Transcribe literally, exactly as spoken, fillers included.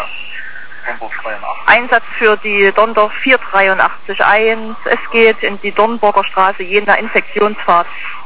weiter. Tempo zweiundachtzig. Einsatz für die Dorndorf vier drei acht eins. Es geht in die Dornburger Straße, Jena Infektionsfahrt.